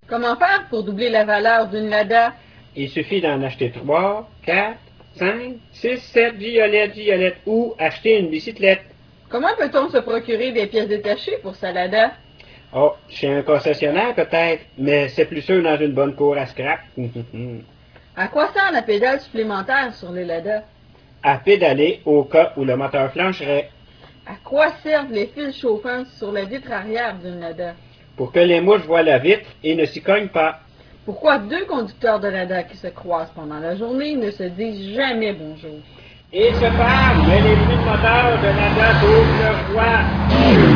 Comment faire pour doubler la valeur d'une Lada? Il suffit d'en acheter 3, 4, 5, 6, 7 giolettes ou acheter une bicyclette. Comment peut-on se procurer des pièces détachées pour sa Lada? Oh, chez un concessionnaire peut-être, mais c'est plus sûr dans une bonne cour à scrap. À quoi sert la pédale supplémentaire sur les Lada? À pédaler au cas où le moteur flancherait. À quoi servent les fils chauffants sur la vitre arrière d'une Lada? Pour que les mouches voient la vitre et ne s'y cognent pas. Pourquoi deux conducteurs de Lada qui se croisent pendant la journée ne se disent jamais bonjour? Ils se parlent, mais les bruits de moteur de Lada doublent leur voix.